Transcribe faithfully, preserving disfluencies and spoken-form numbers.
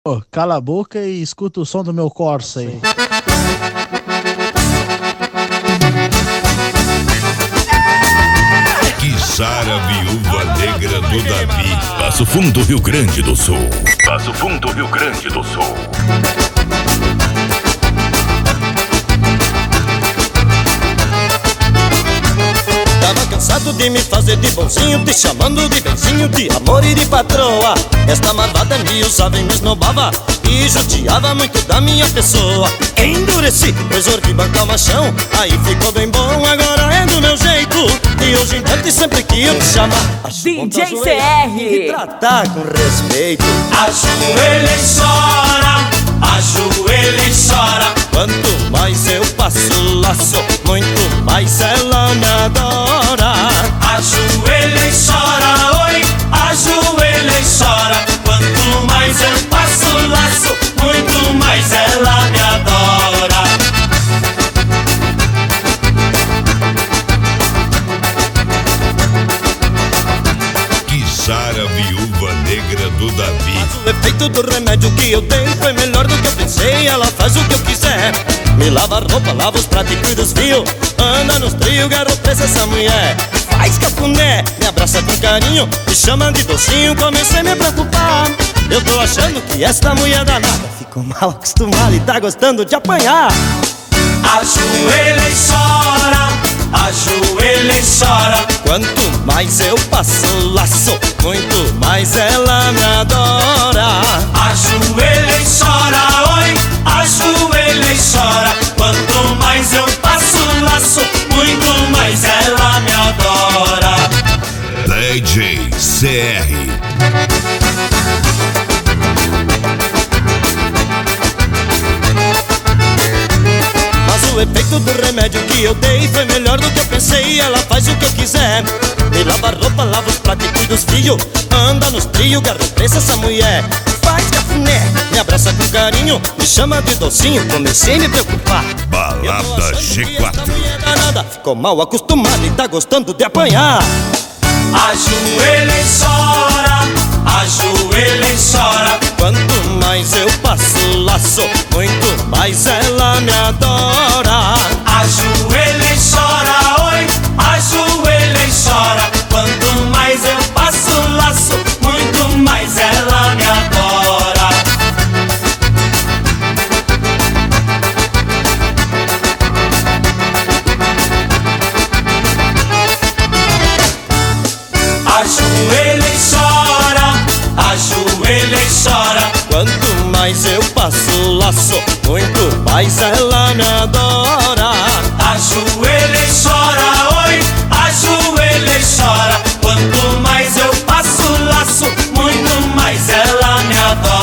Ô, cala a boca e escuta o som do meu Corsa aí. Sara, viúva negra do Davi. Passo Fundo, Rio Grande do Sul. Passo Fundo, Rio Grande do Sul. Tava cansado de me fazer de bonzinho, te chamando de benzinho, de amor e de patroa. Esta malvada me usava e me esnobava e judiava muito da minha pessoa. Endureci, resolvi bancar o machão, aí ficou bem bom, agora é do meu jeito. E hoje em diante sempre que eu te chamar, D J C R, e tratar com respeito. Ajoelha e chora, ajoelha e chora. Quanto mais eu passo laço, muito mais ela me adora. Ajoelha e chora, oi, ajoelha e chora. Quanto mais eu passo laço, muito mais ela me adora. Sara, viúva negra do Davi. Mas o efeito do remédio que eu dei foi melhor do que eu pensei. Ela faz o que eu quiser, me lava a roupa, lava os pratos e cuida dos fios. Anda nos trios, garoto, presa essa mulher. Faz cafuné, me abraça com carinho, me chama de docinho. Comecei a me preocupar, eu tô achando que esta mulher danada ficou mal acostumada e tá gostando de apanhar. Ajoelha e chora, ajoelha e chora. Quanto mais eu passo laço, muito mais ela me adora. Ajoelha e chora, oi, ajoelha e chora. Quanto mais eu passo laço, muito mais ela me adora. D J C R. O efeito do remédio que eu dei foi melhor do que eu pensei. Ela faz o que eu quiser, me lava a roupa, lava os pratos e cuida dos filhos. Anda nos trios, garota, presa essa mulher. Faz cafuné, me abraça com carinho, me chama de docinho. Comecei a me preocupar. Balada G quatro. Essa mulher danada ficou mal acostumada e tá gostando de apanhar. Ajoelha e chora, ajoelha e chora. Quanto mais eu passo laço, muito mais ela me adora. Ajoelha e chora, oi, ajoelha e chora. Quanto mais eu passo laço, muito mais ela me adora. Ajoelha e chora, ajoelha e chora. Quanto mais eu passo laço, muito mais ela me adora. Ajoelha e chora, oi, ajoelha e chora. Quanto mais eu passo laço, muito mais ela me adora.